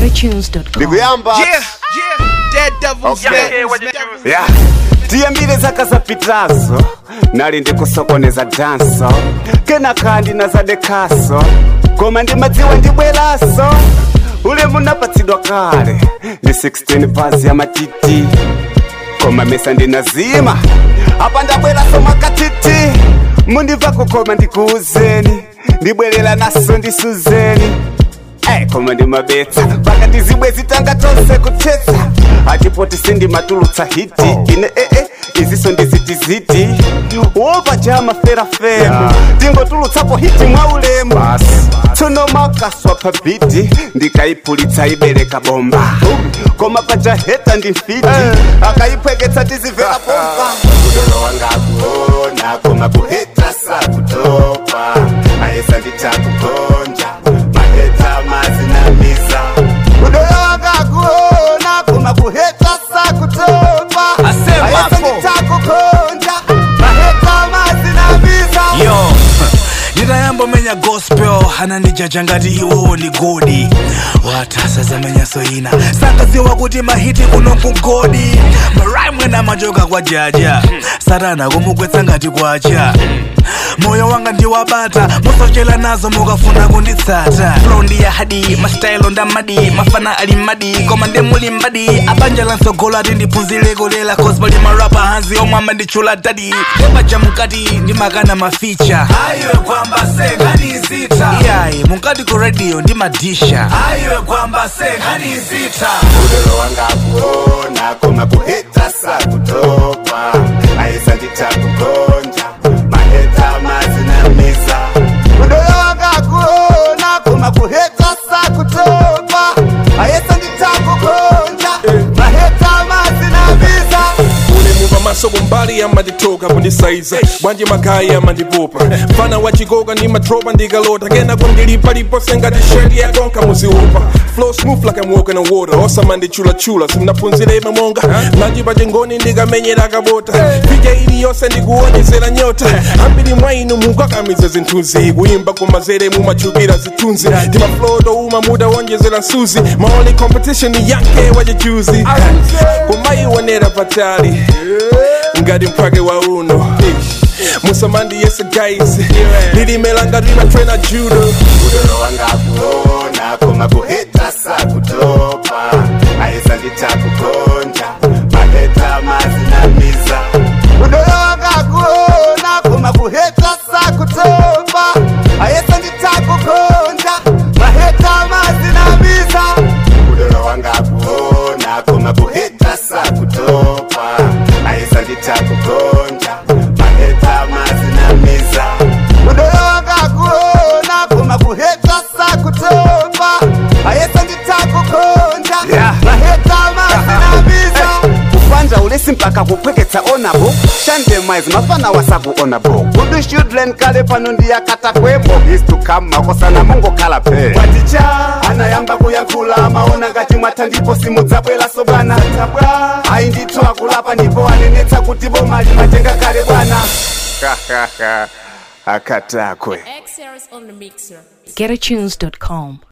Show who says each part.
Speaker 1: GetAtunes.com.
Speaker 2: Ndikuyamba.
Speaker 3: Dead Devils.
Speaker 2: Yeah. Tiyambire zaka zapitazo nali ndikusokoneza danso kena kandi nazadekaso koma ndimadziwa ndibweraso ule munapatsidwa kale ndi 16 pazi ya matiti koma mesa ndinazima apa ndabweraso makatiti mundibva kukoma ndikuuzeni ndibwerera naso ndisuzeni koma ndimabetsa pakati zibwe zitanga tonse kutsetsa atipoti sindimatulutsa hiti ine iziso ndizitiziti wopa jama ferafemu tingotulutsapo hiti mwaulemu tsono makaswa pabiti ndikaipulitsa ibereka bomba koma pajaheta ndimfiti akaipweketsa tizivera bomba kudolo wanga kuona koma kuheta sakutopa aesa nditakukonja maheta mazinamiza kudolo wanga kuona koma kuheta sakutopa aesa nditakukonja maheta mazinamiza.
Speaker 4: Yo nditayamba menya gospel anandijaja ngati iwo ndi godi watasa zamenya soina sankaziwa kuti mahiti kuno kugodi maraimwe na majoka kwa jaja satana kumugwetsa ngati kwacha moyo wanga ndiwabata musochela nazo mukafuna kunditsata flow ndi ya hadi mastyle ndamadi mafana ali madi koma ndemuli mbadi abanja la nsogolo ati ndiphunzire kulela cause pali marapa hanzi omwe amandichula dadi epaja mukati ndimakana maficha ayiwe kwamba senganizita iyayi mukati ku radio ndimadisha ayiwe kwamba senganizita
Speaker 2: udolo wanga kuona koma kuheta sakutopa aisa nditakukonja maheta mazinamiza udolo wanga kuona koma kuheta sakutopa aisa nditakukonja maheta mazinamiza
Speaker 5: muva maso kumbali amaditoka kundisaiza bwanji magayi amandipopa mfana wachigoga ndi matropa ndikalota kena kundilipalipo sengati shedi yakonka muziupa flow smooth like I'm walking on water osamandichulachula simnaphunzire mamonga mlanji pachingoni ndikamenyera kabota pija iliyonse ndikuonjezera nyota ambiri mwainu mukakamiza zinthuzi kuyimba kumazere mumachukira zithunzi ndimaflow touma mudawonjezera nsuzi my only competition ni yanke wachichuzi kumayiwonera patali ngati mphwake wa uno musamandi yese guys lilimelanga rima trainer judo
Speaker 2: udolo wanga kuona koma kuheta sakutopa aisa nditakukonja maheta mazinamiza udolo wanga kuona koma kuheta sakutopa aisa nditakukonja maheta mazinamiza udolo wanga kuona koma kuheta sakutopa aisa nditakukonja maheta mazinamiza udolo wanga kuona koma kuheta sakutopa aisa nditakukonja maheta mazinamiza kufanja ulesi mpaka kupweketsa onabo shandemaizi mafana wasakuonabo kudu shudlen kale pano ndiyakata kwebo is to come makosana mungo kala pe waticha anayamba kuyankhula maona ngati mwatha ndipo simudzabwera sobana tabwa ayi ndithu akulapa ndipo anenetsa kuti bomali matenga kale bwana akatakwe
Speaker 1: GetAtunes.com.